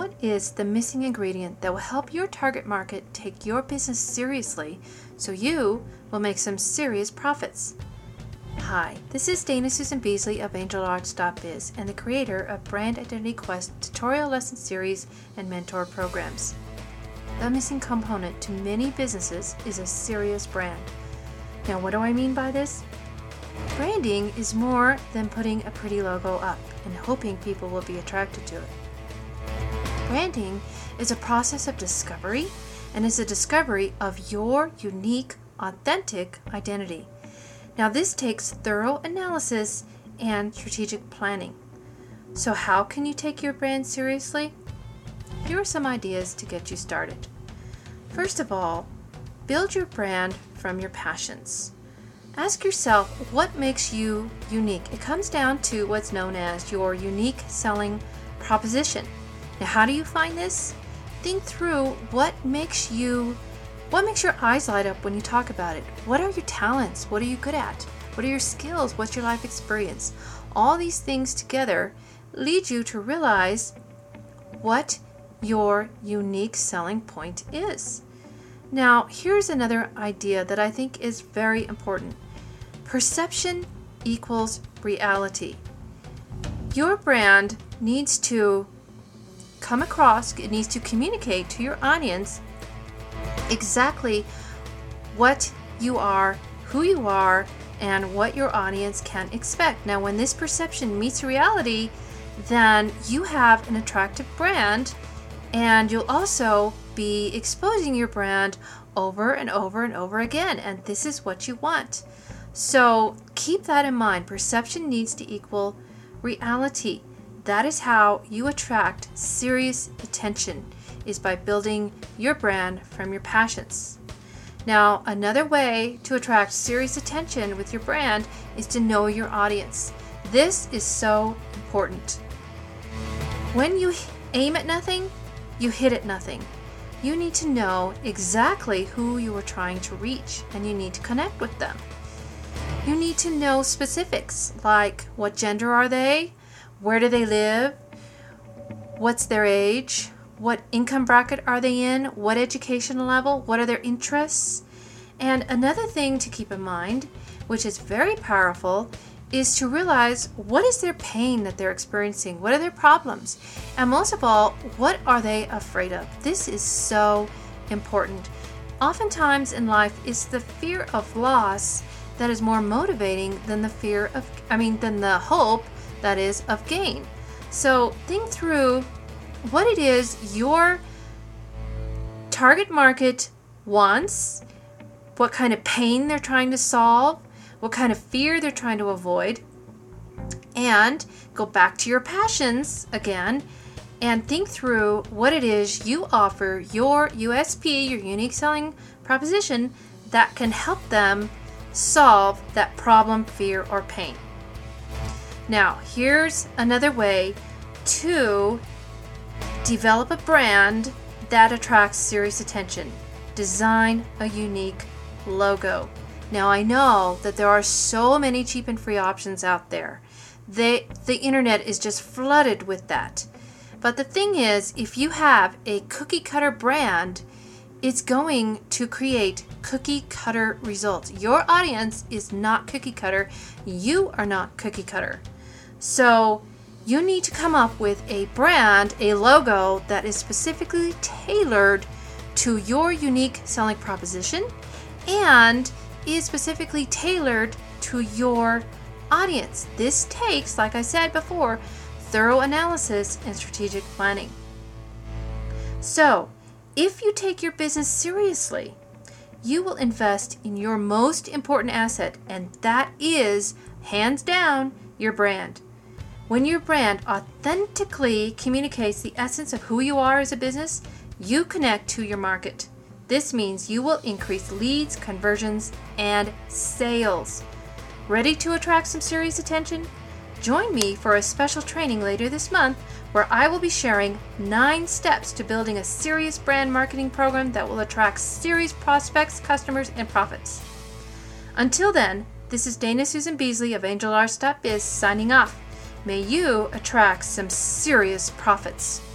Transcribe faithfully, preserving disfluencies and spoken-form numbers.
What is the missing ingredient that will help your target market take your business seriously so you will make some serious profits? Hi, this is Dana Susan Beasley of Angel Arts dot biz and the creator of Brand Identity Quest tutorial lesson series and mentor programs. The missing component to many businesses is a serious brand. Now, what do I mean by this? Branding is more than putting a pretty logo up and hoping people will be attracted to it. Branding is a process of discovery and is a discovery of your unique, authentic identity. Now, this takes thorough analysis and strategic planning. So how can you take your brand seriously? Here are some ideas to get you started. First of all, build your brand from your passions. Ask yourself what makes you unique. It comes down to what's known as your unique selling proposition. Now, how do you find this? Think through what makes you, what makes your eyes light up when you talk about it. What are your talents? What are you good at? What are your skills? What's your life experience? All these things together lead you to realize what your unique selling point is. Now, here's another idea that I think is very important. Perception equals reality. Your brand needs to come across, it needs to communicate to your audience exactly what you are, who you are, and what your audience can expect. Now, when this perception meets reality, then you have an attractive brand, and you'll also be exposing your brand over and over and over again, and this is what you want. So keep that in mind. Perception needs to equal reality. That is how you attract serious attention, is by building your brand from your passions. Now, another way to attract serious attention with your brand is to know your audience. This is so important. When you aim at nothing, you hit at nothing. You need to know exactly who you are trying to reach, and you need to connect with them. You need to know specifics like what gender are they? Where do they live? What's their age? What income bracket are they in? What educational level? What are their interests? And another thing to keep in mind, which is very powerful, is to realize what is their pain that they're experiencing? What are their problems? And most of all, what are they afraid of? This is so important. Oftentimes in life, it's the fear of loss that is more motivating than the fear of, I mean, than the hope that is of gain. So think through what it is your target market wants, what kind of pain they're trying to solve, what kind of fear they're trying to avoid, and go back to your passions again and think through what it is you offer, your U S P, your unique selling proposition, that can help them solve that problem, fear, or pain. Now, here's another way to develop a brand that attracts serious attention. Design a unique logo. Now, I know that there are so many cheap and free options out there. They, the internet is just flooded with that. But the thing is, if you have a cookie cutter brand, it's going to create cookie cutter results. Your audience is not cookie cutter. You are not cookie cutter. So you need to come up with a brand, a logo that is specifically tailored to your unique selling proposition and is specifically tailored to your audience. This takes, like I said before, thorough analysis and strategic planning. So, if you take your business seriously, you will invest in your most important asset, and that is, hands down, your brand. When your brand authentically communicates the essence of who you are as a business, you connect to your market. This means you will increase leads, conversions, and sales. Ready to attract some serious attention? Join me for a special training later this month where I will be sharing nine steps to building a serious brand marketing program that will attract serious prospects, customers, and profits. Until then, this is Dana Susan Beasley of Angel Arts dot biz signing off. May you attract some serious profits.